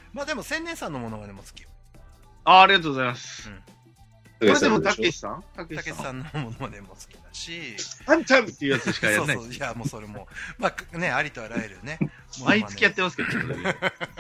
まあでも千年さんのものまねも好きよ。 ありがとうございます。これでも、たたけしさんたけしさんのものまねも好きだし、 タンチャンっていうやつしかやらない。 そうそう、いや、もうそれも、まあね、ありとあらゆるね。 毎月やってますけどね。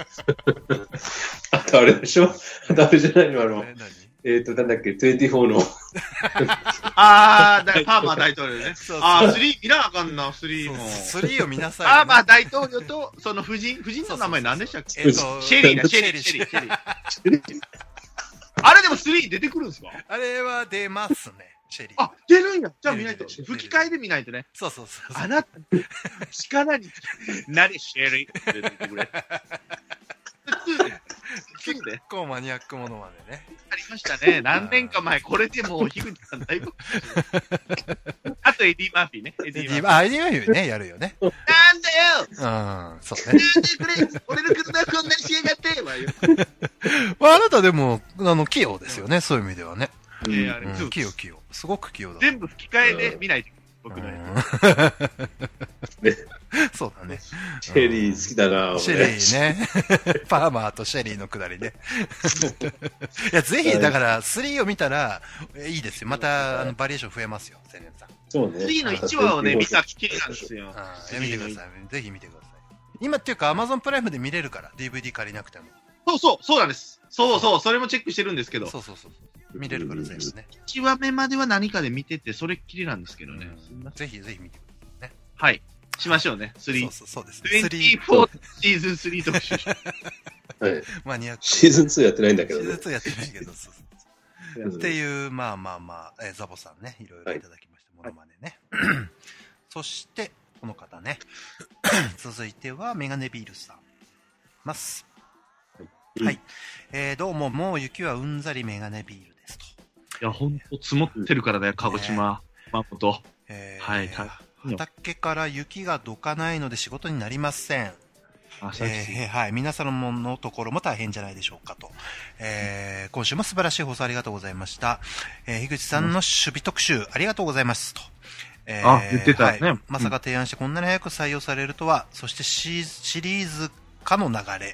あとあれでしょあとあれじゃないの何なんだっけ、24の。 パーマー大統領ね。 そうそう 3見なあかんな、3も。 3を見なさい、 パーマー大統領と、その夫人の名前何でしたっけ？シェリーだ、シェリー。あれでも3出てくるんですか？ あれは出ますね、シェリー。 あ、出るんや。じゃあ見ないと。吹き替えで見ないとね。 そうそうそう。 あなた、力に、なれ、シェリーって出てくれ。 結構マニアックものまでね。 ありましたね。何年か前、これでもう、樋口さんだいぶ。あと、エディ・マーフィーね。エディ・マーフィーね、やるよね。なんだよそうね。 なんでくれ俺の車こんなにしやがってわよ。 まあ、あなたでも、器用ですよね、そういう意味ではね。器用。すごく器用だ。 全部吹き替えで見ないと。僕のやつ。 そうだね。 シェリー好きだなシェリーね。パーマーとシェリーのくだりね。いや、ぜひ、だから、3を見たら、いいですよ。また、バリエーション増えますよ、青年さん。 そうね。 次の1話をね、見たきりなんですよ。 見てください。ぜひ見てください。今っていうか、Amazon プライムで見れるから、DVD 借りなくても。 そうなんです。それもチェックしてるんですけど。 そう。見れるから全部ね。 1話目までは何かで見てて、それっきりなんですけどね。 ぜひ見てくださいね。 はい。しましょうね。3。 そうです。 24シーズン3特集。 はい。 マニアック。 シーズン2やってないんだけどね。 シーズン2やってないけど、っていう、まあ、ザボさんね、いろいろいただきました。ものまねね。そして、この方ね。続いては、メガネビールさん。ます。はい。どうも、もう雪はうんざりメガネビールですと。 いや、ほんと積もってるからね、鹿児島、熊本。はい。 畑から雪がどかないので仕事になりません。はい。皆様のところも大変じゃないでしょうかと。今週も素晴らしい放送ありがとうございました。樋口さんの守備特集ありがとうございますと。 言ってたね。 まさか提案してこんなに早く採用されるとは、そしてシリーズ化の流れ。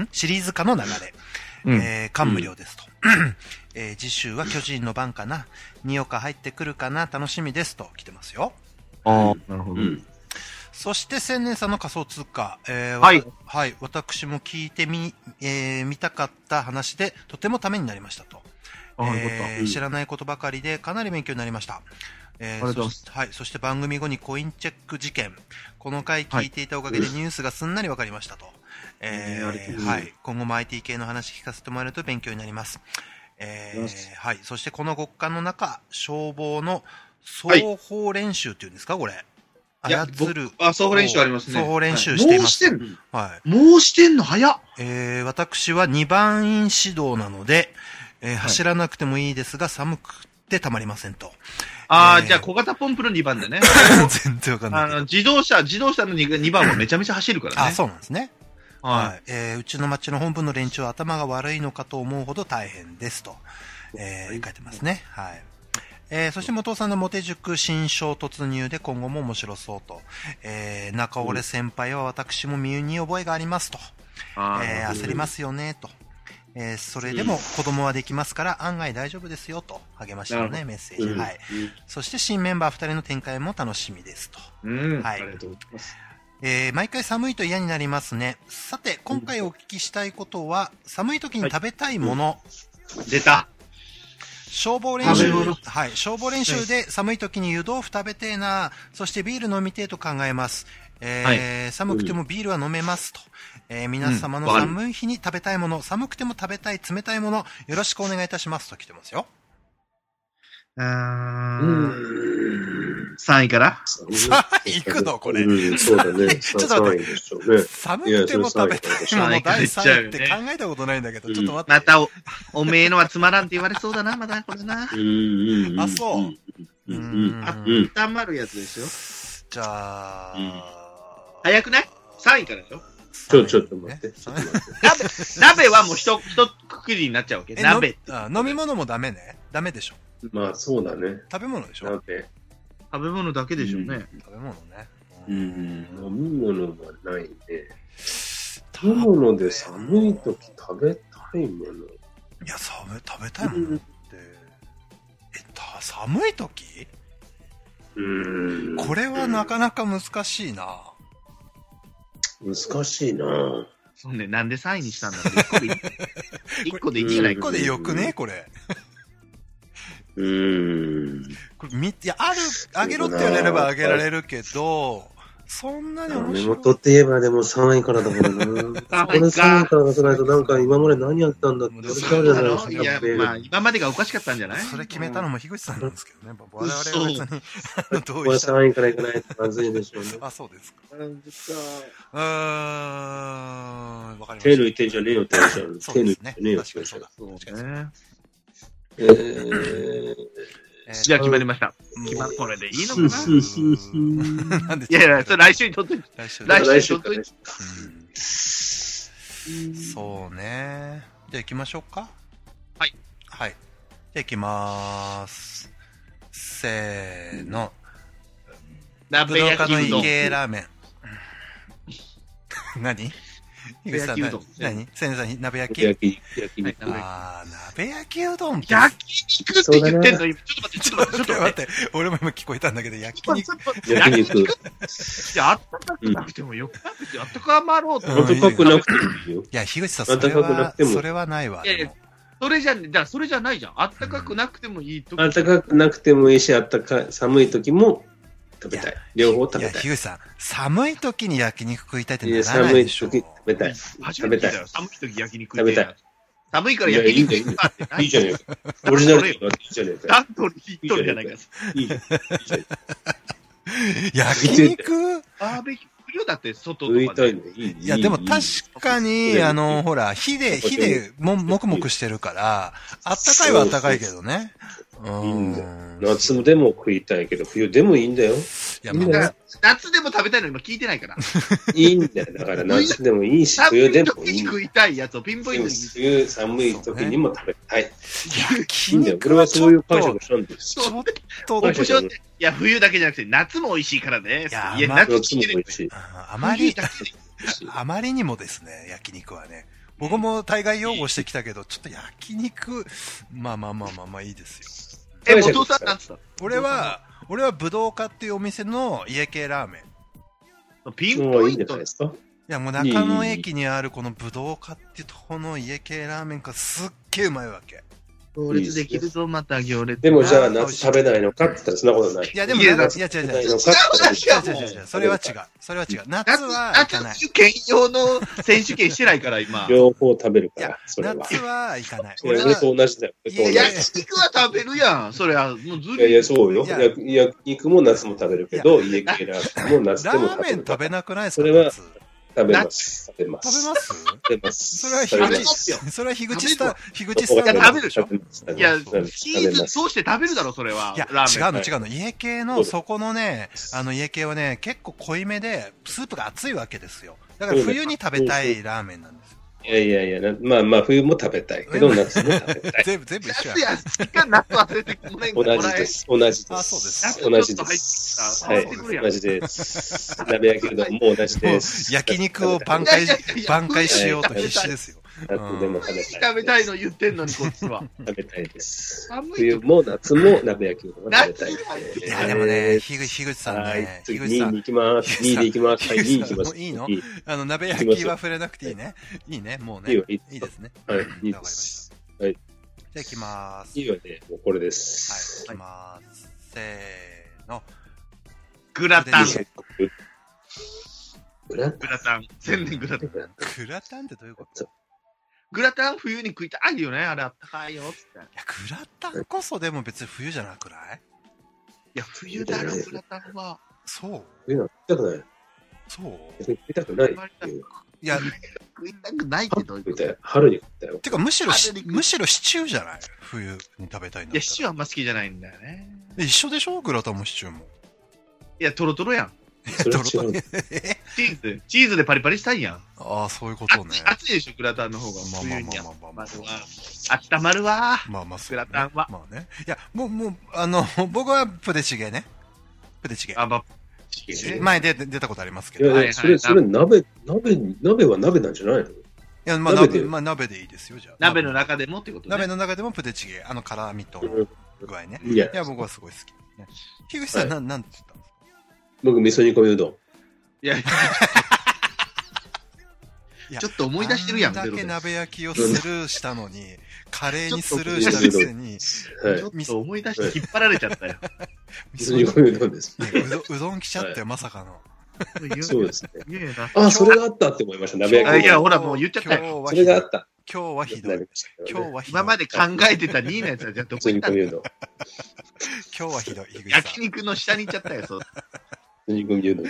感無量ですと。次週は巨人の番かな。二岡入ってくるかな。楽しみですと来てますよ。 なるほど。 そして千年さんの仮想通貨、 はい、 私も聞いてみたかった話でとてもためになりましたと。知らないことばかりでかなり勉強になりました。そして番組後にコインチェック事件、この回聞いていたおかげでニュースがすんなりわかりましたと。今後も IT 系の話聞かせてもらえると勉強になります。そしてこの極寒の中、消防の双方練習っていうんですか、これ。操る。 双方練習ありますね。 双方練習しています。 もうしてんの早っ。 私は2番員指導なので、走らなくてもいいですが、寒くてたまりませんと。 じゃあ小型ポンプの2番でね。 全然わかんない。 自動車の2番もめちゃめちゃ走るからね。 そうなんですね。うちの町の本部の連中は頭が悪いのかと思うほど大変ですと、書いてますね。そして元さんのモテ塾新章突入で今後も面白そうと。中折先輩は私も身に覚えがありますと。焦りますよねと。それでも子供はできますから案外大丈夫ですよと励ましのねメッセージ。そして新メンバー2人の展開も楽しみですと。 ありがとうございます。 毎回寒いと嫌になりますね。さて、今回お聞きしたいことは、寒い時に食べたいもの。 出た。 消防練習で寒い時に湯豆腐食べてえな、そしてビール飲みてえと考えます。寒くてもビールは飲めますと。皆様の寒い日に食べたいもの、寒くても食べたい冷たいもの、よろしくお願いいたしますと来てますよ。 3位から 3位行くのこれ。 そうだね。 ちょっと待って。寒くても食べたいもの第3位って考えたことないんだけど、ちょっと待って。 またおめえのはつまらんって言われそうだな、まだこれな。 そう。 温まるやつですよ。 じゃあ、 早くない ?3 位からでしょ。 ちょっと待って。 鍋はもう一くくりになっちゃうわけ。鍋。 飲み物もダメね。ダメでしょ。 まあそうだね。 食べ物でしょ。 食べ物だけでしょうね。 食べ物ね。 飲み物はないね。 食べ物で寒い時食べたいもの。 いや、食べたいものって、寒い時？これはなかなか難しいな。 難しいな。 そうね、なんで3位にしたんだろう。1個でいいんじゃないか。 1個でよくねこれ。これいや、あげろって言われればあげられるけど、そんなに面白い。 メモ取って言えばでも3位からだからな。これ3位から出さないとなんか今まで何やったんだって言われちゃうじゃないですか。 いや、まあ今までがおかしかったんじゃない？ それ決めたのも樋口さんなんですけどね。我々は別にこれ3位からいかないとまずいでしょうね。 あ、そうですか。わかりました。 手抜いてんじゃねえよって言われちゃう。 手抜いてねえよって言われちゃう。 じゃあ決まりました。これでいいのかな？ なんでいやいや、それ来週にとっといて。来週にとっといて。 そうね。じゃあ行きましょうか。 はい。 はい。じゃあ行きまーす。せーの。 鍋焼きうどん。 武道家のイケラーメン。何？ 鍋焼きうどん。 何？せんさん、鍋焼き？ 焼き肉。 あー、鍋焼きうどんって。 焼き肉って言ってんの今。ちょっと待って。 俺も今聞こえたんだけど、焼き肉。 焼き肉。 いや、あったかくなくてもよくなくて、あったかまろうと。 あったかくなくてもいいよ。 いや、樋口さん、それはないわ。 いやいや、それじゃないじゃん。あったかくなくてもいいとき。 あったかくなくてもいいし、寒い時も食べたい。両方食べたい。 いや、樋口さん、寒い時に焼肉食いたいってならないでしょ。 寒い時食べたい。 初めてだよ。寒い時焼肉食べたい。 寒いから焼肉食ったっていいじゃねえか。オリジナルでいいじゃねえか。 ダントリー1人じゃないか。 いいじゃねえか。焼肉バーベキューだって外とかで。 いや、でも確かに、ほら、火でもくもくしてるから、あったかいはあったかいけどね。 いいんだよ。夏でも食いたいけど、冬でもいいんだよ。 いや、夏でも食べたいの今聞いてないから。 いいんだよ。だから夏でもいいし、冬でもいい。 食いたいやつをピンポイントに。 冬寒い時にも食べたい。 焼肉これはそういう解釈したんです。 ちょっと、 いや、冬だけじゃなくて夏も美味しいからね。 いや、 夏も美味しい。 あまりにもですね、焼肉はね。僕も大概擁護してきたけど、ちょっと焼肉、まあいいですよ。 元さんなんつった？ 俺は武道家っていうお店の家系ラーメン。 ピンポイントですか？ いや、もう中野駅にあるこの武道家っていうとこの家系ラーメンがすっげえうまいわけ。 行列できるぞ、また行列。 でもじゃあ夏食べないのかって言ったらそんなことない。 いや、でも、違う。それは違う。夏は行かない。 夏兼用の選手権してないから、今。 両方食べるから、それは。 夏は行かない。 俺と同じだよ。 焼肉は食べるやん。それは、もうずるいや、そうよ。焼肉も夏も食べるけど、家系ラーメンも夏でも食べる。 ラーメン食べなくないですか？ それは、食べます。 食べますそれは樋口スタン食べるでしょ？いや、チーズ通して食べるだろ、それは。 いや、違うの。家系の、そこのね、家系はね、結構濃いめで、スープが熱いわけですよ。だから冬に食べたいラーメンなんですよ。 いや、まあ冬も食べたいけど、夏も食べたい。 全部一緒や。夏忘れてもらえんか。 同じです。 あ、そうです。 同じです。はい、同じです。鍋焼きうどんも同じです。 焼肉を挽回しようと必死ですよ。 夏でも食べたいの言ってんのに、こっちは。 食べたいです。冬も夏も鍋焼きうどんが食べたい。 いや、でもね、樋口さんね、 2位に行きます。2位で行きます。はい、2位行きます。 いいの？鍋焼きは触れなくていいね。いいね、もうね。いいですね。 はい、いいです。 はい。 じゃあ行きまーす。 いいよね、もうこれです。 はい、行きまーす。せーの。 グラタン。 グラタン。 千年グラタン。 グラタンってどういうこと？ グラタン冬に食いたいよね。あれあったかいよ。つって。いや、グラタンこそでも別に冬じゃなくない？ いや、冬だろ、グラタンは。 そう？ 冬は食いたくない。 そう？ 食いたくない。 いや、 食いたくないけど。 春に食ったよ。 てか、むしろシチューじゃない？冬に食べたいんだったら。 いや、シチューあんま好きじゃないんだよね。 一緒でしょ？グラタンもシチューも。 いや、トロトロやん。 トロトロ。 チーズでパリパリしたいやん。 ああ、そういうことね。 熱いでしょ、グラタンの方が。 まあ。 あったまるわ。 まあ、 グラタンは。 まあね。いや、もう、僕はプデチゲね。プデチゲ。 前で出たことありますけど。 いや、それ鍋は鍋なんじゃないの？ いや、まあ、鍋でいいですよ、じゃあ。 鍋の中でもってことね。 鍋の中でもプデチゲ、辛味と具合ね。いや、僕はすごい好き。樋口さん、なんて言ったんですか？ 僕、味噌煮込みうどん。 いや、ちょっと思い出してるやん、 だけ鍋焼きをスルーしたのに、カレーにスルーしたくせに、 ちょっと思い出して引っ張られちゃったよ。 味噌煮込みうどんです。 うどん来ちゃったよ、まさかの。 そうですね。それがあったって思いました、鍋焼き。 いや、ほら、もう言っちゃったよ。 それがあった。 今日はひどい。 今まで考えてた2位のやつは、じゃあどこ行ったの？今日はひどい。 焼肉の下に行っちゃったよ、そう。 煮込みうどんです。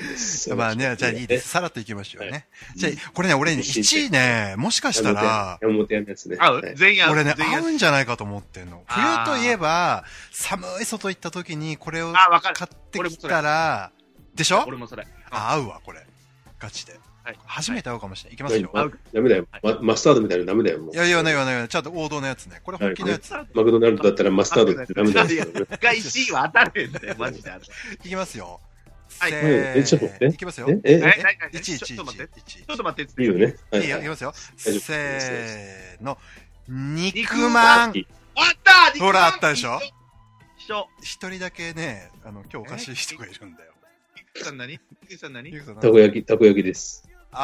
まあね、じゃあいいです。さらっといきましょうね。じゃあ、これね、俺ね、1位ね、もしかしたら、俺ね、合うんじゃないかと思ってんの。冬といえば、寒い外行った時にこれを買ってきたら、でしょ？ 俺もそれ。 合うわ、これ。ガチで。初めて会うかもしれない。いきますよ。 ダメだよ。マスタードみたいなのダメだよ。 いや、言わない。ちゃんと王道のやつね。これ本気のやつ。 マクドナルドだったらマスタードってダメだよ。 一回1位は当たるんだよ、マジで。 いきますよ。 ちょっと待って。 いきますよ。 1、 ちょっと待って。 いいよね。 いいよ、いきますよ。せーの。肉まん。 あったほら、あったでしょ？ 一人だけね、今日おかしい人がいるんだよ。 ゆきさん何？ たこ焼きです。 た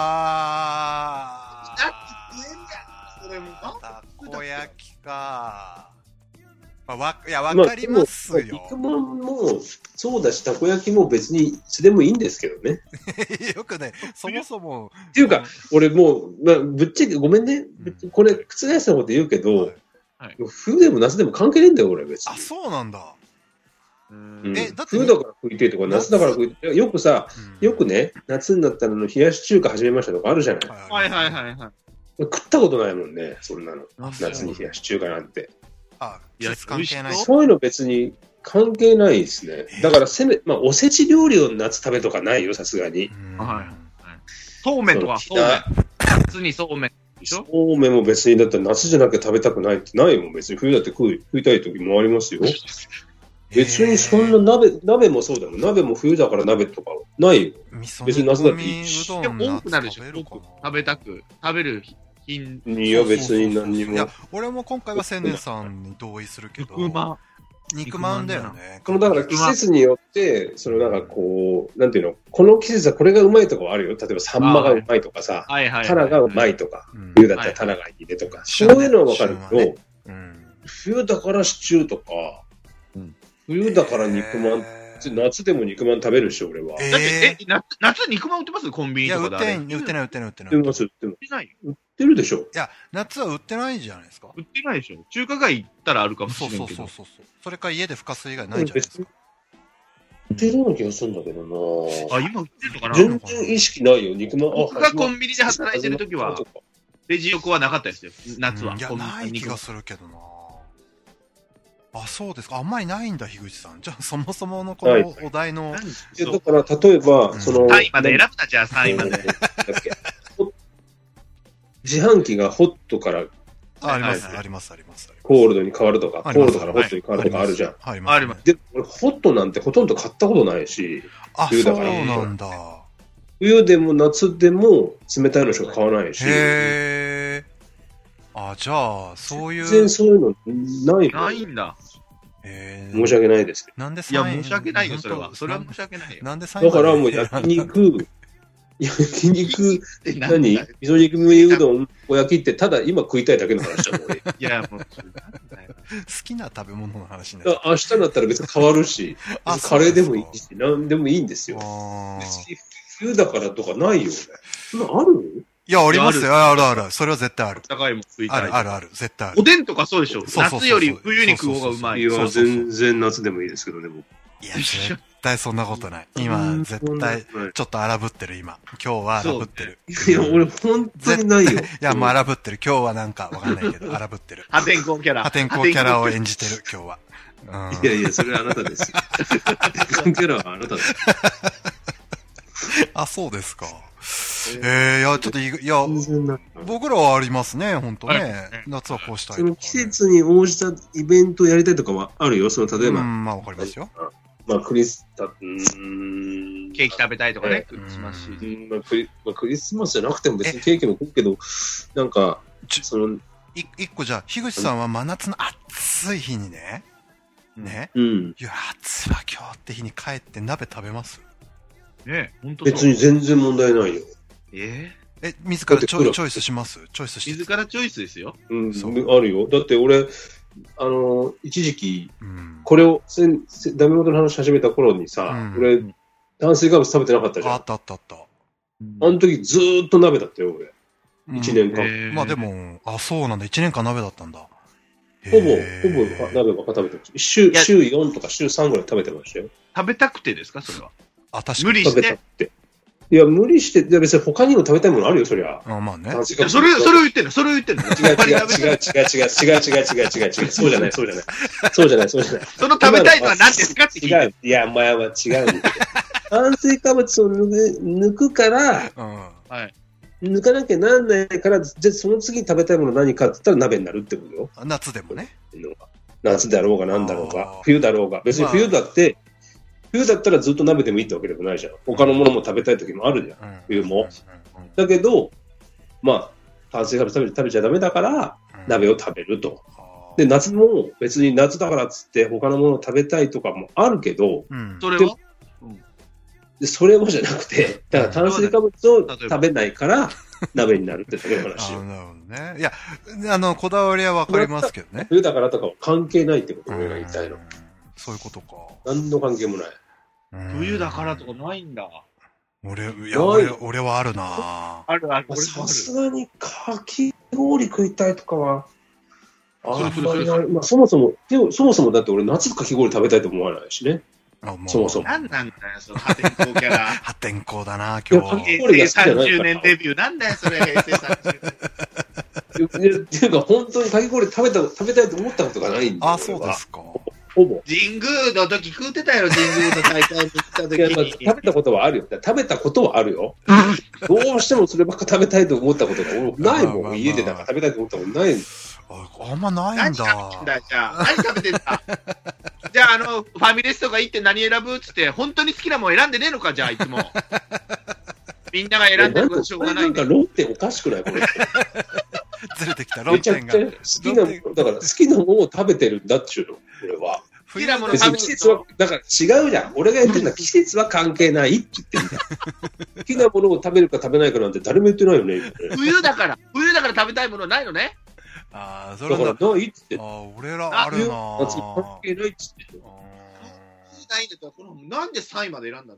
こ焼きか。いや、わかりますよ。 肉まんも、そうだし、たこ焼きも別にいつでもいいんですけどね。 よくね、そもそも。 っていうか、俺もう、ぶっちゃけごめんね。これ、覆したこと言うけど、冬でも夏でも関係ねえんだよ、俺別に。 あ、そうなんだ。 だって冬だから食いてえとか、夏だから食いてえ。よくね、夏になったら冷やし中華始めましたとかあるじゃない。 はい。 食ったことないもんね、そんなの。夏に冷やし中華なんて。 季節関係ない。 そういうの別に関係ないですね。だからおせち料理を夏食べとかないよ、さすがに。 そうめんとか、夏にそうめんでしょ？ そうめんも別に、だって夏じゃなきゃ食べたくないってないもん、別に。冬だって食いたい時もありますよ。別にそんな鍋もそうだよ。鍋も冬だから鍋とかないよ。別に夏だっていいし。 でも多くなるでしょ。食べる品。 いや、別に何にも。いや、 俺も今回は千年さんに同意するけど。肉まんだよね。 だから季節によって、なんかこう、なんていうの、この季節はこれがうまいとかはあるよ。例えばサンマがうまいとかさ、タラがうまいとか、冬だったらタラがいいねとか、そういうのはわかるけど、冬だからシチューとか、冬だから肉まん、夏でも肉まん食べるでしょ、俺は。 だって、夏肉まん売ってます？コンビニとかで。 いや、売ってない。売ってるでしょ。 いや、夏は売ってないじゃないですか。 売ってないでしょ。中華街行ったらあるかもしれないけど。 そう。それから家でふかす以外ないじゃないですか。 売ってるような気がするんだけどな。 今売ってるのかな？ 全然意識ないよ、肉まん。 僕がコンビニで働いてる時は、レジ横はなかったですよ、夏は。 いや、ない気がするけどな。あ、そうですか。あんまりないんだ、樋口さん。じゃあ、そもそものこのお題の。 だから、例えば、 3位まで選ぶな、じゃあ3位まで。 自販機がホットから、 あります。 コールドに変わるとか、コールドからホットに変わるとかあるじゃん。 あります。 で、俺、ホットなんてほとんど買ったことないし、 冬だから。そうなんだ。 冬でも夏でも冷たいのしか買わないし。 へー。あ、じゃあ、そういう。 全然そういうのないんだ。 申し訳ないですけど。なんでいや、申し訳ないよ、それは。それは申し訳ないよ。 なんでだからもう焼肉、味噌肉麦うどん、お焼きって、ただ今食いたいだけの話だもん、俺。 いや、もう、好きな食べ物の話になる。 明日だったら別に変わるし、カレーでもいいし、何でもいいんですよ。別に冬だからとかないよ、俺。ある？ いや、ありますよ。ある。それは絶対ある。 高いもん食いたい。 ある。絶対ある。 おでんとかそうでしょ。夏より冬に食う方がうまい。 いや、全然夏でもいいですけどね、僕。 いや、絶対そんなことない。今、絶対、ちょっと荒ぶってる、今。今日は荒ぶってる。 いや、俺、本当にないよ。いや、もう荒ぶってる。今日はなんかわかんないけど、荒ぶってる。 破天荒キャラを演じてる、今日は。 いや、それはあなたですよ。破天荒キャラはあなたです。 あ、そうですか。いや、ちょっと僕らはありますね、本当ね。夏はこうしたいとか。 季節に応じたイベントをやりたいとかはあるよ、例えば。 まあ、わかりますよ。 クリス食べたいとかね、クリスマスシーズン。 クリスマスじゃなくても別にケーキも食うけど、なんか、 一個じゃあ、樋口さんは真夏の暑い日にね、いや、暑いわ今日って日に帰って鍋食べます？ ね、本当別に全然問題ないよ。 自らチョイスします？ 自らチョイスですよ。 あるよ。だって俺、一時期、これを、ダメ元の話始めた頃にさ、俺、炭水化物食べてなかったじゃん。 あった。 あの時ずーっと鍋だったよ、俺。1年間。 まあでも、そうなんだ。1年間鍋だったんだ。 ほぼ鍋ばっか食べてました。週4とか週3ぐらい食べてましたよ。 食べたくてですか、それは。 確かに。 無理して。 いや、無理して、別に他にも食べたいものあるよ、そりゃ。 まあね。 それを言ってんの。違う。 そうじゃない。その食べたいのは何ですかって聞いて。 違う。いや、前は違うんだけど。炭水化物を抜くから、抜かなきゃなんないから、じゃあその次に食べたいもの何かって言ったら鍋になるってことよ。 夏でもね。 夏だろうが何だろうが、冬だろうが。別に冬だったらずっと鍋でもいいってわけでもないじゃん。他のものも食べたい時もあるじゃん。冬も。だけど、炭水化物食べちゃダメだから、鍋を食べると。で、夏も別に夏だからっつって他のものを食べたいとかもあるけど、 それはそれもじゃなくて、だから炭水化物を食べないから鍋になるってだけの話よ。 なるほどね。いや、こだわりはわかりますけどね。 冬だからとかは関係ないってこと俺が言いたいの。 そういうことか。 何の関係もない。 冬だからとかないんだ。 俺はあるな。 ある。 さすがにかき氷食いたいとかは、そもそもだって俺夏かき氷食べたいと思わないしね。そもそも。 何なんだよ、その破天荒キャラ。 破天荒だな、今日。 平成30年デビュー。なんだよ、それ、平成30年。 っていうか、本当にかき氷食べたいと思ったことがないんだよ。 そうですか。 ほぼ。 神宮の時食ってたよ、神宮の大会に行った時に。 食べたことはあるよ。どうしてもそればっか食べたいと思ったことがないもん。家で食べたいと思ったことない。 あんまないんだ。 何食べてんだじゃあ、ファミレスとか行って何選ぶっつって、本当に好きなもん選んでねえのか、じゃあ、いつも。みんなが選んでるからしょうがない。 なんか論点おかしくないこれ。 ずれてきた、論点が。 だから好きなものを食べてるんだっちゅうの、俺は。 好きなもの食べ季節は、だから違うじゃん。俺が言ってるのは季節は関係ないって言ってんだよ。好きなものを食べるか食べないかなんて誰も言ってないよね。 冬だから食べたいものないのね。 それだからないっつって。 俺らあるな。 夏関係ないっつって。 ないんだったら、なんで3位まで選んだんだよ。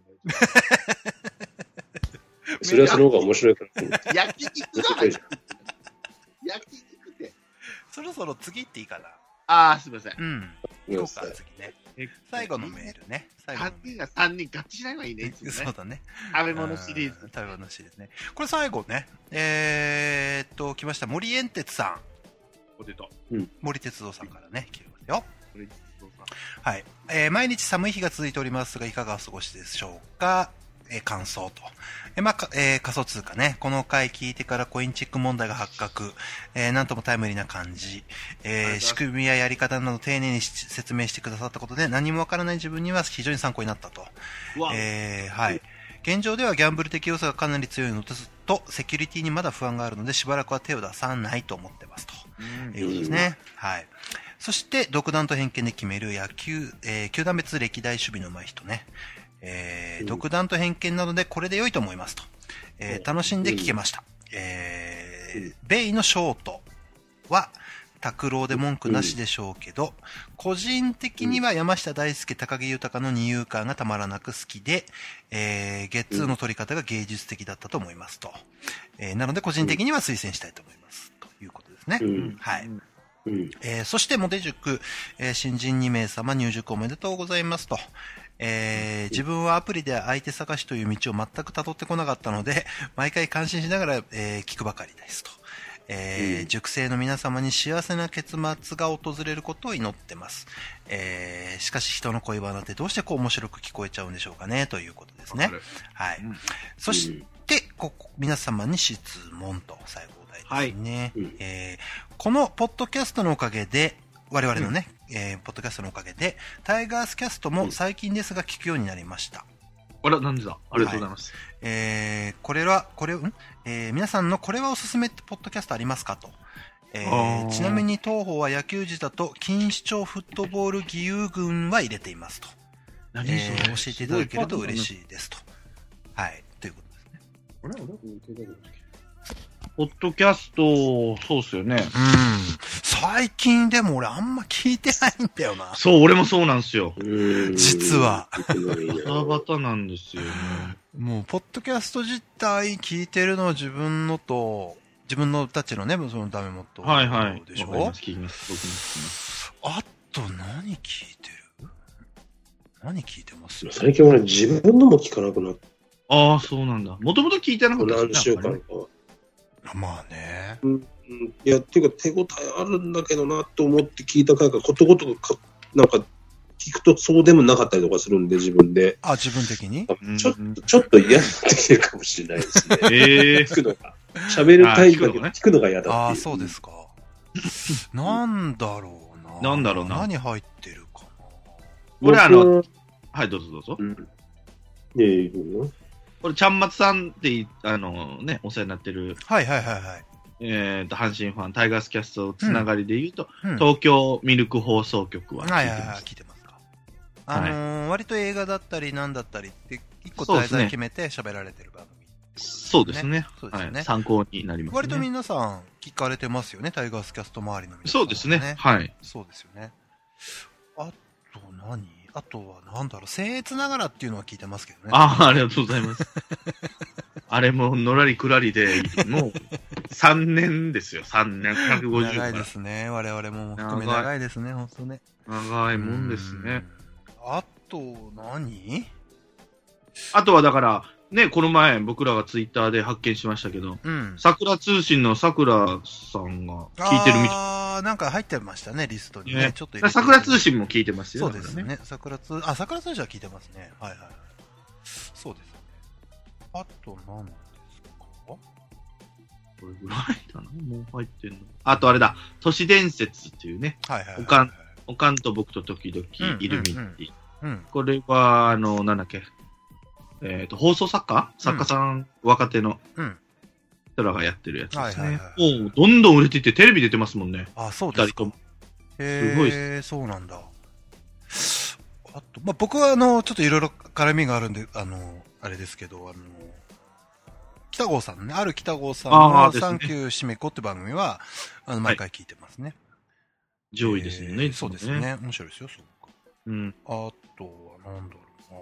それはその方が面白いから。 焼肉だ。焼肉って。 そろそろ次っていいかな。 すみません。 行こうか、次ね。最後のメールね。 3人が3人合致しないのがいいね。 そうだね。 食べ物シリーズ。 食べ物シリーズね。これ最後ね。来ました。森エンテツさん。森鉄道さんからね、来てますよ。はい。毎日寒い日が続いておりますが、いかがお過ごしでしょうか。感想と。仮想通貨ね。この回聞いてからコインチェック問題が発覚。なんともタイムリーな感じ。仕組みややり方など丁寧に説明してくださったことで、何もわからない自分には非常に参考になったと。はい。現状ではギャンブル的要素がかなり強いのと、セキュリティにまだ不安があるので、しばらくは手を出さないと思ってますと。いうことですね。はい。そして、独断と偏見で決める野球、球団別歴代守備の上手い人ね。独断と偏見なのでこれで良いと思いますと。楽しんで聞けました。ベイのショートは、拓郎で文句なしでしょうけど、個人的には山下大輔、高木豊の二遊間がたまらなく好きで、ゲッツーの取り方が芸術的だったと思いますと。なので個人的には推薦したいと思います。ということですね。はい。そして、モテ塾、新人2名様入塾おめでとうございますと。自分はアプリで相手探しという道を全く辿ってこなかったので、毎回感心しながら、聞くばかりですと。塾生の皆様に幸せな結末が訪れることを祈ってます。しかし人の恋バナってどうしてこう面白く聞こえちゃうんでしょうかねということですね。はい。そして、皆様に質問と最後お題ですね。このポッドキャストのおかげで、我々のね、 ポッドキャストのおかげで、タイガースキャストも最近ですが聞くようになりました。 あら、なんでだ。ありがとうございます。 皆さんのこれはおすすめポッドキャストありますかと。ちなみに東方は野球時だと錦糸町フットボール義勇軍は入れていますと。教えていただけると嬉しいですと。はい。ということですね。 ポッドキャスト、そうっすよね。 最近でも俺あんま聞いてないんだよな。 そう、俺もそうなんですよ。 実は。 バタバタなんですよね。 もう、ポッドキャスト自体聞いてるのは自分のたちのね、そのダメモット。 はいはい。 でしょ？ 聞きます。僕も聞きます。 あと何聞いてる？何聞いてます？ 最近俺自分のも聞かなくなった。 ああ、そうなんだ。もともと聞いてなかった何週間か。 まあね。 いや、っていうか手応えあるんだけどなと思って聞いた回がことごとくなんか聞くとそうでもなかったりとかするんで、自分で。 あ、自分的にちょっと嫌になってきてるかもしれないですね。聞くのが。喋るタイプで聞くのが嫌だっていう。 ああ、そうですか。なんだろうな。 なんだろうな。 何入ってるかな。 俺はい、どうぞどうぞ。 いいの？ これ、ちゃんまつさんって、お世話になってる。 はい。 阪神ファン、タイガースキャストつながりで言うと、東京ミルク放送局は聞いてます。 聞いてますか。割と映画だったりなんだったりって、一個題材決めて喋られてる番組。 そうですね。参考になりますね。 割と皆さん聞かれてますよね、タイガースキャスト周りの皆さん。 そうですね。はい。 そうですよね。あとはなんだろう、僭越ながらっていうのは聞いてますけどね。 ありがとうございます。あれものらりくらりで、もう3年ですよ、3年、150 長いですね。我々も含め長いですね、ほんとね。 長いもんですね。 あと何？ あとはだから、ね、この前僕らがツイッターで発見しましたけど、桜通信の桜さんが聞いてるみたい。 なんか入ってましたね、リストにね。ちょっと桜通信も聞いてますよね。そうですね。桜通信は聞いてますね。はい。そうですね。あと何ですか？これぐらいだな、もう入ってんの。あとあれだ、都市伝説っていうね。おかんと僕と時々イルミッティ。これは、なんだっけ。放送作家さん、若手の人らがやってるやつですね。もうどんどん売れていってテレビ出てますもんね。 あ、そうですか。すごいです。そうなんだ。あと、僕はちょっといろいろ絡みがあるんで、あれですけど、北郷さんね、北郷さんのサンキューシメコって番組は、毎回聞いてますね。 上位ですよね。 そうですね。面白いですよ、そうか。あとは、なんだろうな。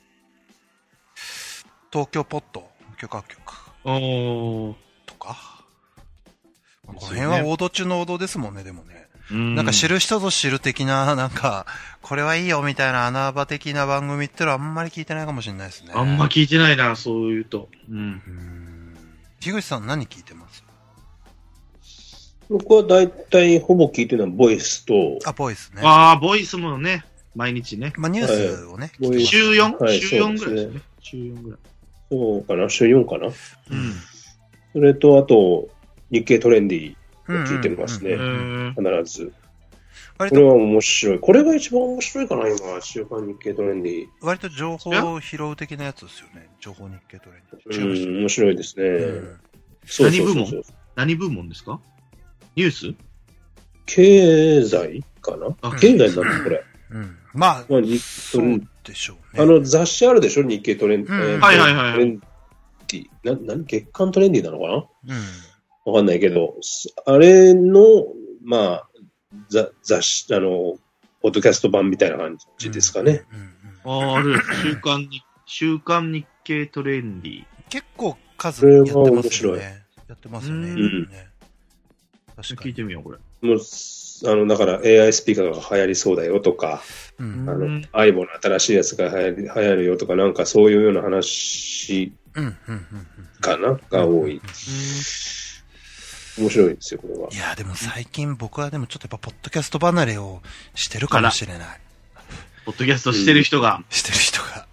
東京ポッド許可局とか、この辺は王道中の王道ですもんね、でもね。なんか知る人ぞ知る的な、なんか、これはいいよみたいな穴場的な番組ってのはあんまり聞いてないかもしれないですね。 あんま聞いてないな、そう言うと。 樋口さん何聞いてます？ 僕は大体ほぼ聞いてるのはボイスと。 ボイスね。 ボイスもね、毎日ね。 ニュースをね。 週 4？ 週4ぐらいですね。週4ぐらい。 そうかな、週4かな。それと、あと、日経トレンディを聞いてますね。必ず。これは面白い。これが一番面白いかな、今、週刊日経トレンディ。 割と情報を拾う的なやつですよね。情報日経トレンディ。 面白いですね。 何部門ですか？ニュース？ 経済かな？経済なんだ、これ。 そうでしょうね。 雑誌あるでしょ、日経トレンディ。月刊トレンディなのかな？わかんないけど、あれの、雑誌、ポッドキャスト版みたいな感じですかね。 ある。週刊日経トレンディ。 結構数やってますよね。やってますよね。 確かに。聞いてみよう、これ。 もう、だから AI スピーカーが流行りそうだよとか、相棒の新しいやつが流行るよとか、なんかそういうような話かなが多い。面白いですよ、これは。 いや、でも最近僕はでもちょっとやっぱポッドキャスト離れをしてるかもしれない。 ポッドキャストしてる人が。 してる人が。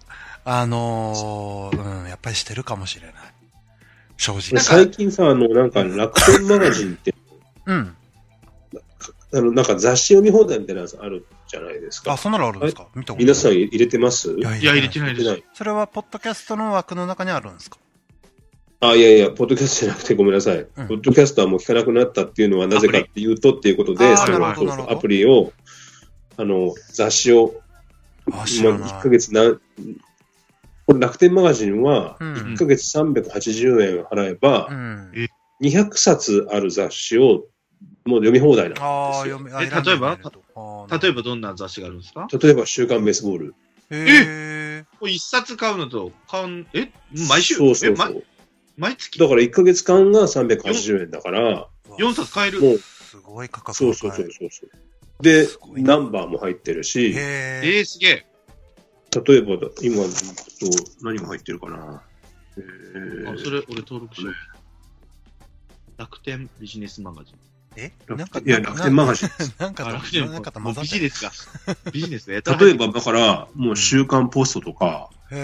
やっぱりしてるかもしれない。正直。 最近さ、なんか楽天マガジンって、 なんか雑誌読み放題みたいなやつあるじゃないですか。 そんなのあるんですか？見たことない。 皆さん入れてます？ いや、入れてないです。 それは、ポッドキャストの枠の中にあるんですか？ いや、ポッドキャストじゃなくてごめんなさい。ポッドキャストはもう聞かなくなったっていうのはなぜかっていうとっていうことで、そのアプリを、雑誌を、1ヶ月これ楽天マガジンは、1ヶ月380円払えば、200冊ある雑誌をもう読み放題なんですよ。 例えばどんな雑誌があるんですか？ 例えば週刊ベースボール。 一冊買うのと、毎週？ そう。 毎月？ だから1ヶ月間が380円だから、 4冊買える？ もう、すごい価格そう。で、ナンバーも入ってるし、 すげえ。 例えば、今、何が入ってるかな。 それ、俺登録しよう。楽天ビジネスマガジン。 楽天マガジン。 ビジネスか。ビジネス例えば、だから、もう週刊ポストとか、フ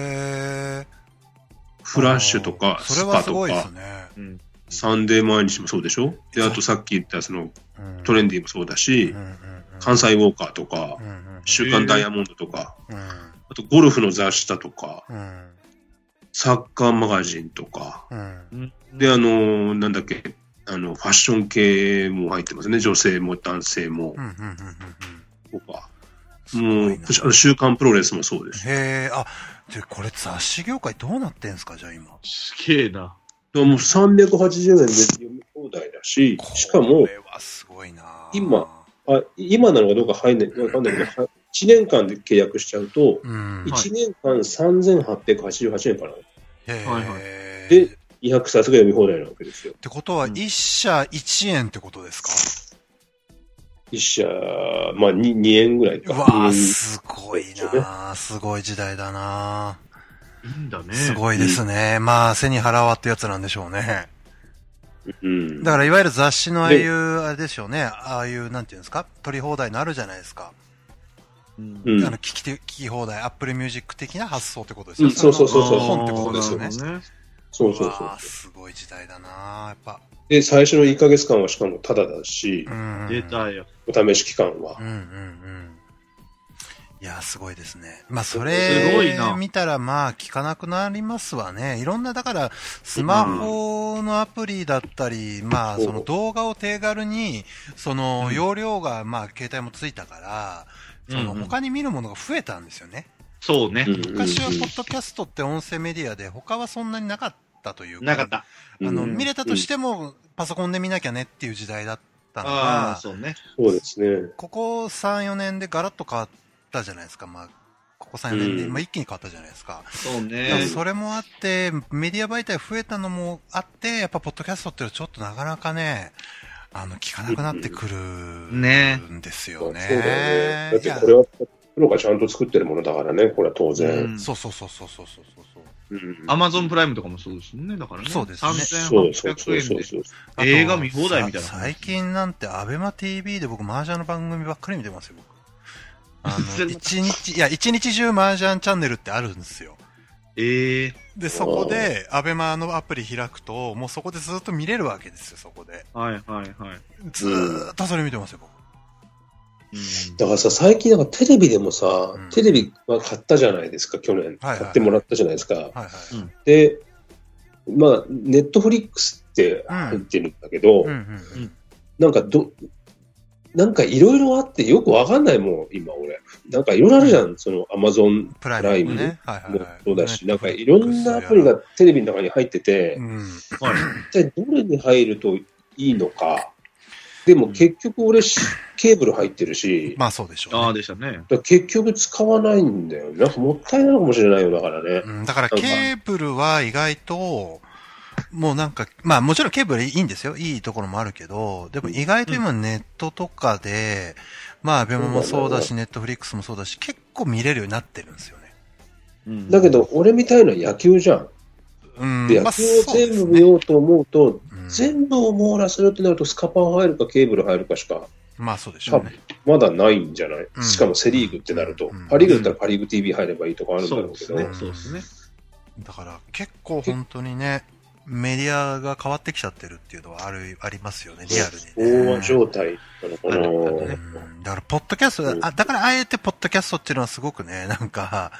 ラッシュとか、スパとか、サンデー毎日もそうでしょ？で、あとさっき言ったそのトレンディもそうだし、関西ウォーカーとか、週刊ダイヤモンドとか、あとゴルフの雑誌だとか、サッカーマガジンとか、で、なんだっけ、ファッション系も入ってますね。女性も男性も。とか。もう、週刊プロレスもそうです。 これ雑誌業界どうなってんすか、じゃあ今。 すげえな。 もう380円で読み放題だし、しかも、 これはすごいな。 今なのかどうか入んない、わかんないけど、1年間で契約しちゃうと、1年間3888円かな。で、200冊が読み放題なわけですよ。 ってことは、1社1円ってことですか ？1社、まあ2円ぐらいか。 うわぁ、すごいなぁ。すごい時代だなぁ。 いいんだね。 すごいですね。まあ、背に腹はってやつなんでしょうね。だから、いわゆる雑誌のああいう、あれでしょうね。ああいう、なんていうんですか？取り放題のあるじゃないですか。聞き放題、Apple Music 的な発想ってことですよね。 そう。 本ってことですよね。 そう。 すごい時代だなぁ、やっぱ。 で、最初の1ヶ月間はしかもタダだし、 出たよ。 お試し期間は。 いや、すごいですね。まあ、それ見たら、まあ、聞かなくなりますわね。いろんな、だから、スマホのアプリだったり、まあ、その動画を手軽に、その、容量が、まあ、携帯もついたから、その、他に見るものが増えたんですよね。 そうね。 昔は、ポッドキャストって音声メディアで、他はそんなになかったというか。 なかった。 見れたとしても、パソコンで見なきゃねっていう時代だったのが、 そうですね。 ここ3、4年でガラッと変わったじゃないですか。まあ、ここ3、4年で、まあ一気に変わったじゃないですか。 そうね。 それもあって、メディア媒体増えたのもあって、やっぱポッドキャストってちょっとなかなかね、聞かなくなってくるんですよね。 そうだよね。だってこれは、プロがちゃんと作ってるものだからね、これは当然。 そう。 アマゾンプライムとかもそうですね。だからね。 そうですね。 3800円で映画見放題みたいな。 最近なんてアベマ TV で僕麻雀の番組ばっかり見てますよ、僕。一日中麻雀チャンネルってあるんですよ。 で、 そこで、アベマのアプリ開くと、もうそこでずっと見れるわけですよ、そこで。ずーっとそれ見てますよ、僕。 だからさ、最近なんかテレビでもさ、テレビは買ったじゃないですか、去年。買ってもらったじゃないですか。で、まあ、ネットフリックスって入ってるんだけど、なんかいろいろあってよくわかんないもん、今俺。なんかいろいろあるじゃん、そのアマゾンプライムもそうだし、なんかいろんなアプリがテレビの中に入ってて、一体どれに入るといいのか。でも結局俺、ケーブル入ってるし。 まあそうでしょうね。 でしたね。 結局使わないんだよ。なんかもったいないのかもしれないよ、だからね。 だからケーブルは意外と、もうなんか、まあもちろんケーブルいいんですよ。いいところもあるけど、でも意外と今ネットとかで、まあアベマもそうだし、ネットフリックスもそうだし、結構見れるようになってるんですよね。 だけど俺みたいな野球じゃん。で、野球を全部見ようと思うと、全部を網羅するってなるとスカパー入るかケーブル入るかしか、 まあそうでしょうね。 まだないんじゃない、しかもセリーグってなると、パリーグだったらパリーグ TV 入ればいいとかあるんだろうけど。 そうですね。 だから結構本当にね、 メディアが変わってきちゃってるっていうのはありますよね、リアルに、 ね。飽和状態なのかな。 だから、ポッドキャスト、だからあえてポッドキャストっていうのはすごくね、なんか、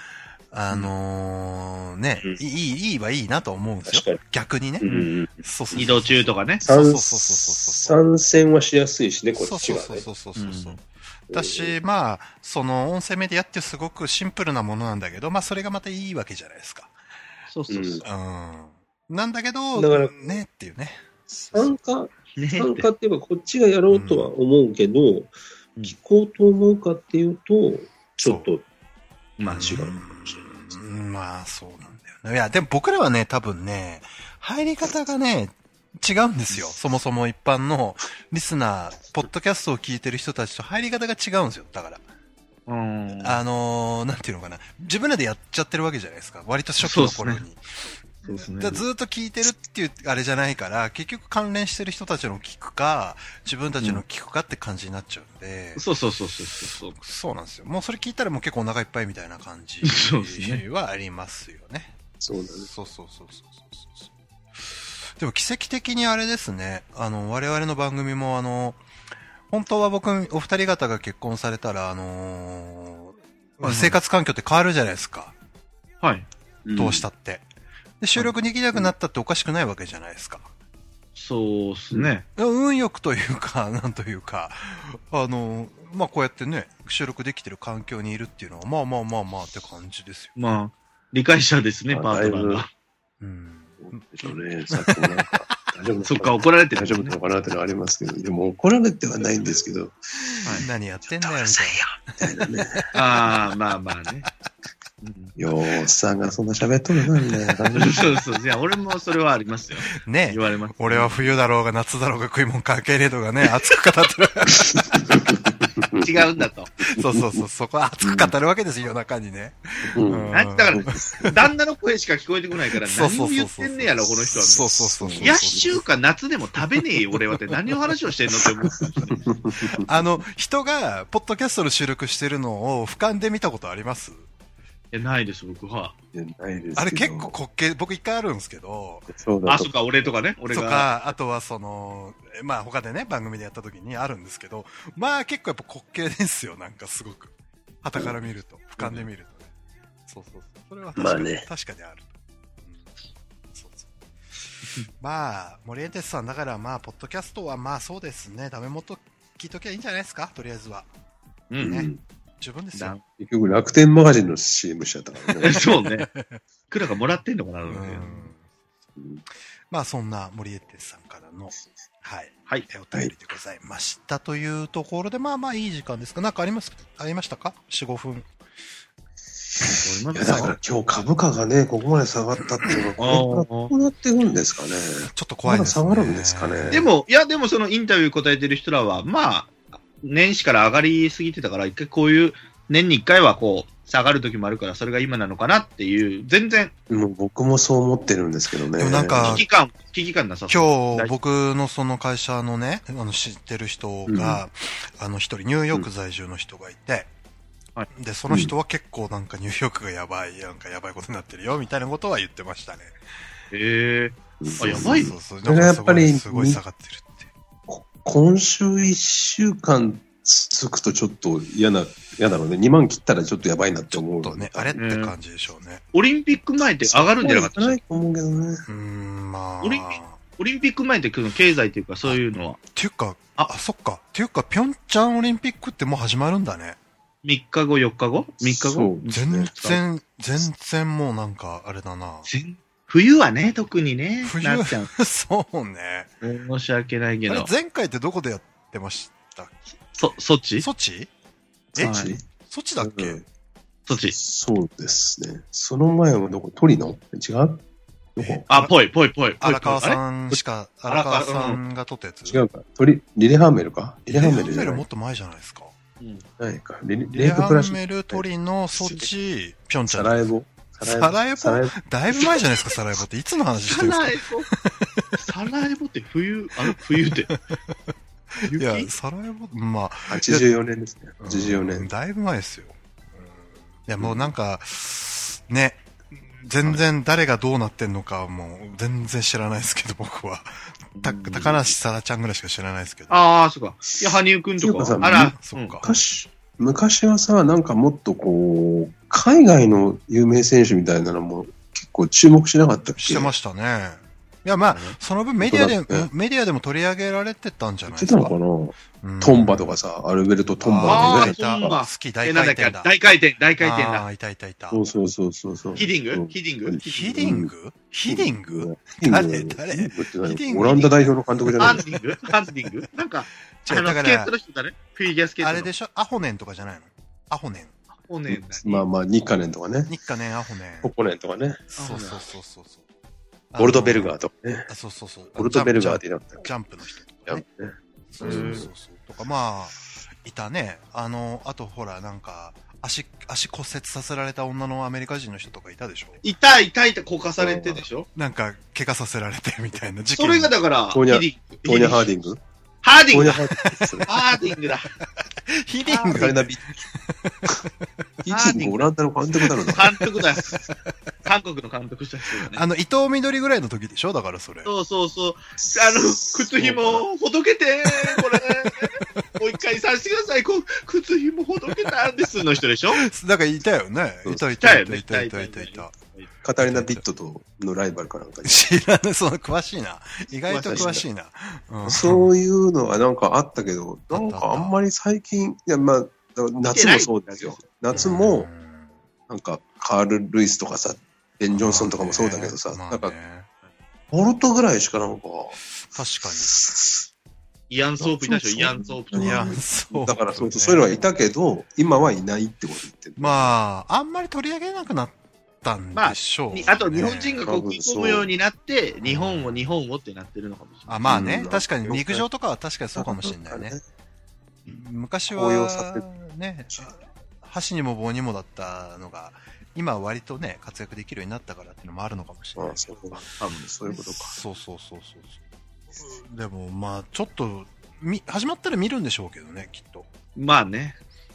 ね、いいはいいなと思うんですよ。逆にね。 そうそう。移動中とかね。 そう参戦はしやすいしね、こっちがね。 そう。だし、まあ、その音声メディアってすごくシンプルなものなんだけど、まあそれがまたいいわけじゃないですか。 そう。 なんだけど、 だからねっていうね。 参加って言えばこっちがやろうとは思うけど、聞こうと思うかっていうと、ちょっと、まあ違うかもしれないです。 まあそうなんだよね。いや、でも僕らはね、多分ね、入り方がね、違うんですよ。そもそも一般のリスナー、ポッドキャストを聞いてる人たちと入り方が違うんですよ。だから。なんていうのかな。自分らでやっちゃってるわけじゃないですか。割と初期の頃に。 そうですね。 ずっと聞いてるっていうあれじゃないから、結局関連してる人たちの聞くか、自分たちの聞くかって感じになっちゃうんで。 そう。 そうなんですよ。もうそれ聞いたらもう結構お腹いっぱいみたいな感じはありますよね。 そうだね。 そう。でも奇跡的にあれですね。我々の番組も本当は僕、お二人方が結婚されたら、生活環境って変わるじゃないですか。 はい。 どうしたって。で、収録できなくなったっておかしくないわけじゃないですか。 そうっすね。 運よくというか、なんというか、まあ、こうやってね、収録できてる環境にいるっていうのは、まあって感じですよ。 まあ、理解者ですね、パートナーが。 でしょうね。さっきもなんか、大丈夫そっか、怒られてる、 大丈夫なのかなってのはありますけど、でも怒られてはないんですけど。 何やってんだよ、みたいなね。 まあね。 よーさんがそんな喋っとるな、みたいな感じ。 そう。いや、俺もそれはありますよ。 ね言われます。 俺は冬だろうが夏だろうが食い物関係ねえとかね、熱く語ってる。 違うんだと。 そう。そこは熱く語るわけですよ、夜中にね。 だから、旦那の声しか聞こえてこないから、何を言ってんねやろ、この人は。 そう。 冷やし中華夏でも食べねえよ、俺はって。何を話をしてんのって思う。 人が、ポッドキャストの収録してるのを俯瞰で見たことあります？ ないです、僕は。 ないです。 あれ結構滑稽、僕一回あるんですけど。 そっか、俺とかね、俺が。 とか、あとはまあ他でね、番組でやった時にあるんですけど、まあ結構やっぱ滑稽ですよ、なんかすごく。旗から見ると、俯瞰で見るとね。そう。それは確かに、確かにある。そう。まあ、森エンテスさんだからまあ、ポッドキャストはまあそうですね、ダメ元聞いときゃいいんじゃないですか、とりあえずは。ね。十分ですよ。 結局楽天マガジンの CM しちゃったからね。 そうね。クラがもらってんのかな、 まあそんな森エッテスさんからの、はい。お便りでございましたというところで、まあいい時間ですか。なんかありましたか ?4、5分。 いや、だから今日株価がね、ここまで下がったっていうのは、こうなっていくんですかね。 ちょっと怖いですね。 まだ下がるんですかね。 でもそのインタビュー答えてる人らは、まあ、年始から上がりすぎてたから、一回こういう、年に一回はこう、下がる時もあるから、それが今なのかなっていう、全然。 もう僕もそう思ってるんですけどね。 でもなんか、 危機感なさそう。今日、僕のその会社のね、知ってる人が、一人、ニューヨーク在住の人がいて、で、その人は結構なんかニューヨークがやばいことになってるよ、みたいなことは言ってましたね。 やばい。 そうやっぱり、 すごい下がってるって。 今週1週間続くとちょっと嫌だろうね。2万切ったらちょっとやばいなって思う。 ちょっとね、あれって感じでしょうね。 オリンピック前って上がるんじゃなかったないと思うけどね。 まあ。オリンピック前って経済っていうかそういうのは。 っていうか、そっか。っていうか、ピョンチャンオリンピックってもう始まるんだね。 3日後、4日後 ?3 日後全然もうなんか、あれだな。 冬はね、特にね。 そうね。 申し訳ないけど。 前回ってどこでやってましたっけ？ ソチソチだっけ？ ソチ。 そうですね。その前はどこ？トリノ？違う？どこ？ ぽい。 荒川さんが撮ったやつ。 違うか。リレハンメルか？ リレハンメルもっと前じゃないですか。 ないか。 リレハンメル、トリノ、ソチ、ピョンチャン。サラエボだいぶ前じゃないですか、サラエボって。いつの話してるんですか？ サラエボって冬で。 いや、サラエボ、まあ。 84年ですね。84年。 だいぶ前ですよ。いや、もうなんか、ね、 全然誰がどうなってんのかもう全然知らないですけど、僕は。高梨沙羅ちゃんぐらいしか知らないですけど。 ああ、そうか。いや、羽生くんとか。 あら、 そっか。 昔はさ、なんかもっとこう、海外の有名選手みたいなのも結構注目しなかったっけ？ してましたね。いや、まあ、その分メディアでも取り上げられてたんじゃないですか。 言ってたのかな、トンバとかさ、アルベルト・トンバとかね。好き、大回転だ。 大回転だ。 いた。 そう。 ヒディング誰オランダ代表の監督じゃないハンディングなんか、スケートの人だね。フィギュアスケート。 あれでしょアホネンとかじゃないの？アホネン。 まあ、ニッカネンとかね。 ニッカネン、アホネン。 ポコネンとかね。 そう。 ボルトベルガーとかね。 そう。 ボルトベルガーって言ったジャンプの人とかね。そう。とか、まあ、いたね。あとほら、なんか、足骨折させられた女のアメリカ人の人とかいたでしょ？ いた、こかされてでしょ？ なんか、怪我させられてみたいな事件。 それがだから、 トーニャ・ハーディングハーディングだ。 ヒディング。 ヒディング、オランダの監督なのだ。 監督だ。韓国の監督した人だね。 伊藤みどりぐらいの時でしょだからそれ。 そう。靴紐ほどけて、これ。もう一回させてください。靴紐ほどけたんですの人でしょ？ だからいたよね。いた。 カタリナ・ビットとのライバルかなんか。 知らない、詳しいな。意外と詳しいな。 そういうのがなんかあったけど、なんかあんまり最近、いや、まあ、夏もそうですよ。夏も、なんか、カール・ルイスとかさ、ベン・ジョンソンとかもそうだけどさ、なんか、ボルトぐらいしかなんか、 確かに。 イアン・ソープいたでしょ？イアン・ソープとか。 イアン・ソープ。 だから、そういうのはいたけど、今はいないってこと言ってる。 まあ、あんまり取り上げなくなったんでしょうね。 あと、日本人がこう食い込むようになって、日本をってなってるのかもしれない。 まあね、確かに陸上とかは確かにそうかもしれないね。昔は、ね、箸にも棒にもだったのが、今は割とね、活躍できるようになったからっていうのもあるのかもしれない。 そういうことか。 そう。でも、まあ、ちょっと、始まったら見るんでしょうけどね、きっと。 まあね。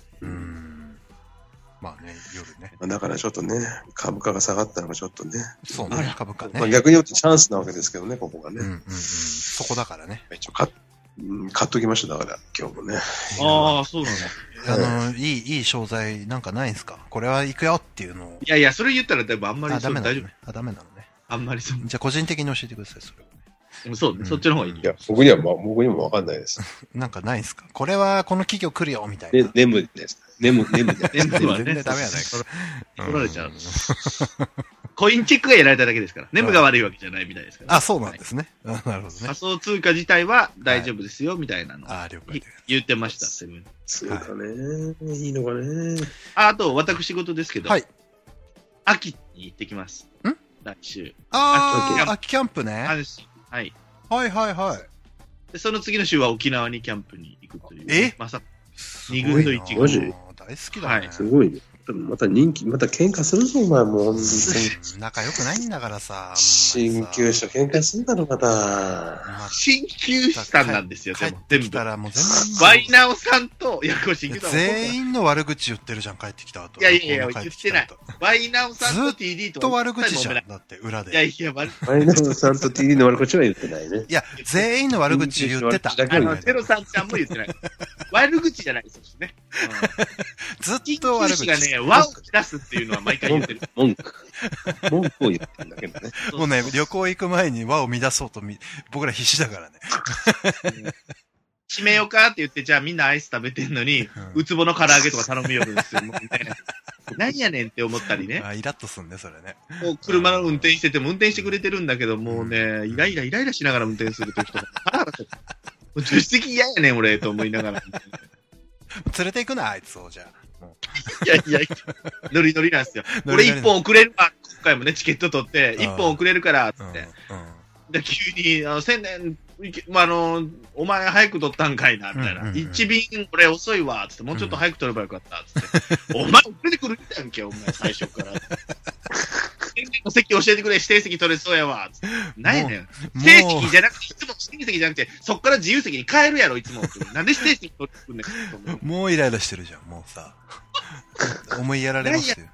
まあね、夜ね。 だからちょっとね、株価が下がったのがちょっとね。 そうね、株価ね。 逆に言うとチャンスなわけですけどね、ここがね。 そこだからね。 一応買っときました、だから、今日もね。 ああ、そうなんだ。 いい商材なんかないんすか？これは行くよっていうのを。 いや、それ言ったらでもあんまりダメなのね。ダメなのね。 あんまりそう。 じゃあ個人的に教えてください、それを。 そうね、そっちの方がいい。いや、 僕にもわかんないです。 なんかないんすか？これはこの企業来るよみたいな。 ネムです。ネムはね。 全然ダメやないか。 取られちゃう。コインチェックがやられただけですから。ネムが悪いわけじゃないみたいですから。 そうなんですね。なるほどね。 仮想通貨自体は大丈夫ですよ、みたいなの。 了解。 言ってました、セブン。 そうかね。いいのかね。 あと、私事ですけど。はい。秋に行ってきます。来週。 秋キャンプね。 はい。 はい。 で、その次の週は沖縄にキャンプに行くという。まさか、2軍と1軍。 マジ？ 大好きだね。 すごいね。また喧嘩するぞ、お前もう。 仲良くないんだからさ。 鍼灸師と喧嘩すんだろ、また。 鍼灸師さんなんですよ、 帰ってきたらもう全部。 ワイナオさんと、 全員の悪口言ってるじゃん、帰ってきた後。 いや、言ってない。ワイナオさんと TD と。 ずっと悪口じゃん、だって、裏で。 ワイナオさんと TD の悪口は言ってないね。 いや、全員の悪口言ってた。 テロさんちゃんも言ってない。悪口じゃないですね。 ずっと悪口がね、和を出すっていうのは毎回言ってる。 文句を言ってるんだけどね。 もうね、旅行行く前に和を乱そうと僕ら必死だからね。 締めようかって言って、じゃあみんなアイス食べてんのに、ウツボの唐揚げとか頼むようですよ。何やねんって思ったりね。 イラッとすんね、それね。 もう車の運転してても運転してくれてるんだけど、もうね、イライラしながら運転するときとか、助手席嫌やねん、俺、と思いながら。 連れて行くな、あいつを、じゃあ。 いや、ノリなんですよ。俺一本遅れるわ、今回もね、チケット取って、一本遅れるから、つって。で、急に、1000年、お前早く取ったんかいな、みたいな。一便俺遅いわ、つって、もうちょっと早く取ればよかった、つって。お前遅れてくるやんけ、お前、最初から。席教えてくれ、指定席取れそうやわ、つって。なんやねん。指定席じゃなくて、いつも指定席じゃなくて、そっから自由席に変えるやろ、いつも。なんで指定席取ってくんねん。 もうイライラしてるじゃん、もうさ。思いやられましたよ。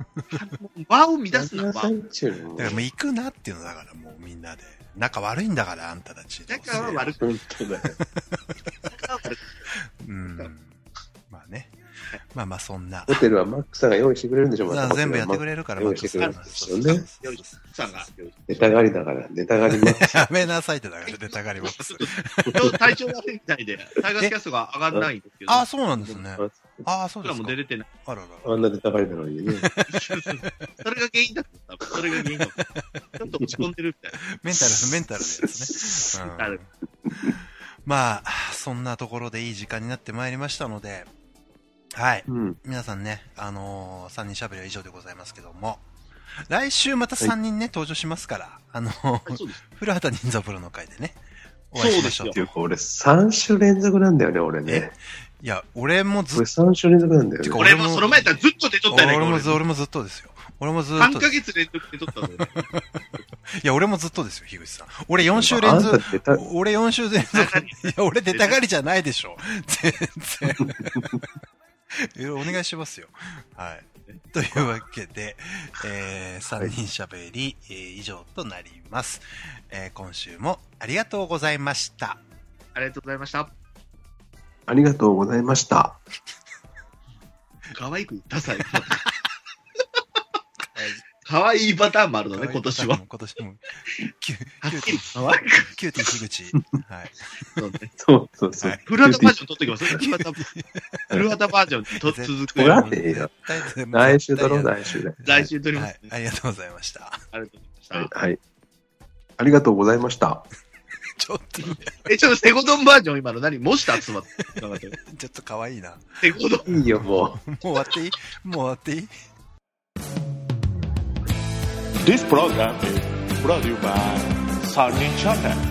場を乱すな、場。だからもう行くなっていうのだから、もうみんなで。仲悪いんだから、あんたたち。 仲は悪くない。 本当だよ。 仲は悪くない。 まあね。まあまあそんな。 ホテルはマックさんが用意してくれるんでしょうか。 全部やってくれるから、 マックさんが。ね。 さんが。 出たがりだから、出たがりマック。 やめなさいってだから、出たがりマックス。 体調悪いみたいで、タイガースキャストが上がらないんですけど。 あ、そうなんですね。あ、そうですか。 も出れてない。 あんな出たがりなのにね。 それが原因だった。それが原因だった。ちょっと落ち込んでるみたいな。 メンタルですね。まあ、そんなところでいい時間になってまいりましたので、はい。皆さんね、3人しゃべりは以上でございますけども、来週また3人ね、登場しますから、古畑任三プロの会でね、お会いしましょう。 っていうか、俺3週連続なんだよね、俺ね。 いや、俺もずっと。 俺3週連続なんだよね。 俺もその前やったらずっと出とったよね。 俺もずっとですよ。俺もずっと。 3ヶ月連続で撮ったのね。 いや、俺もずっとですよ、樋口さん。俺4週連続。俺4週連続。いや、俺出たがりじゃないでしょ。全然。お願いしますよ。はい。というわけで、3人しゃべり、以上となります。今週もありがとうございました。 ありがとうございました。 ありがとうございました。 可愛く言ったさい。可愛いパターンもあるのね、今年は。 今年も。 キューティー樋口。はい。 そう。 古畑バージョン撮ってきます。古畑バージョンと続く。 来週撮ろう、来週で。 来週撮ります。 ありがとうございました。 ありがとうございました。 はい。ありがとうございました。 ちょっとセゴドンバージョン今の何模した集まって。 ちょっと可愛いな。 セゴドン。 いいよ、もう。もう終わっていい？ This program is brought to you by Sunny Channel.